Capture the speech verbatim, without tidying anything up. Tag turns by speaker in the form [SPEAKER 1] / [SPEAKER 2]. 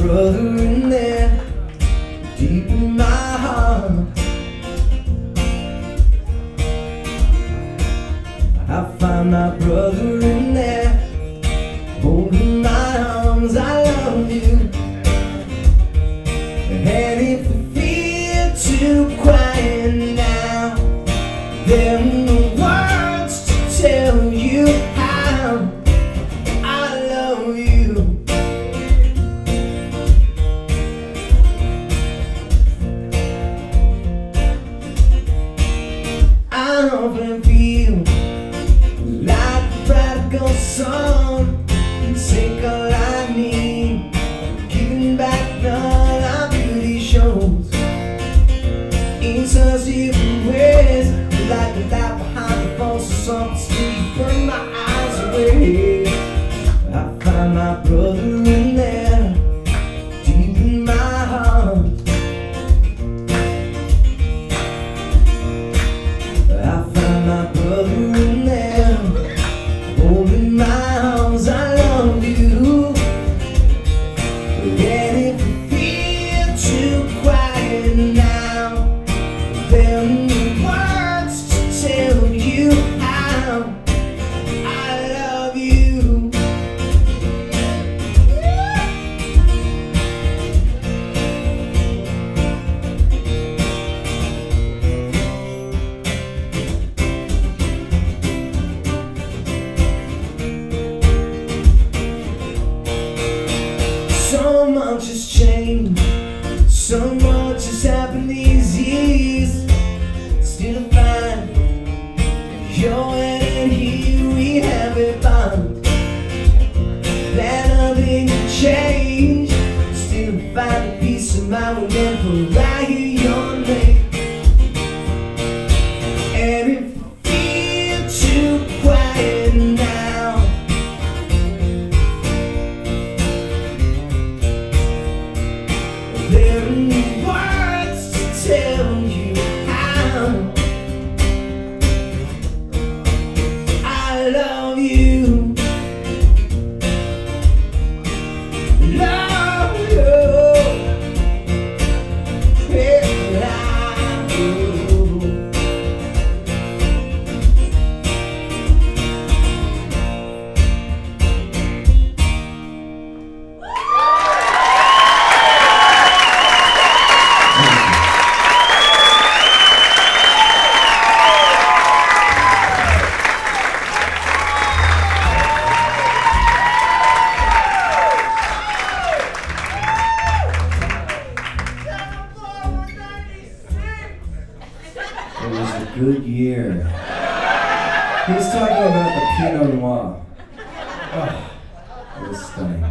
[SPEAKER 1] brother in there, deep in my heart. I find my brother in there, holding my arms. I love you. And if you feel too quiet now, there are no words to tell you how I love you. I often feel like the prodigal son, sick of like me, giving back all our beauty shows in such different ways. Like the light behind the false sun, sleep, burn my eyes away. I find my brother in there, deep in my heart. I find my brother in there, holding my arms. I love you. And if you feel too quiet now, there are no words to tell you how I love you. So much has changed, so much has happened these years. Still I find you're in here, we have it bound. That nothing can change. Still I find a peace of mind whenever I hear your name. And if you feel too quiet now, there are no words to tell you how I love you. Love you. Yeah, I do. It was a good year. He was talking about the Pinot Noir. Oh, it was stunning.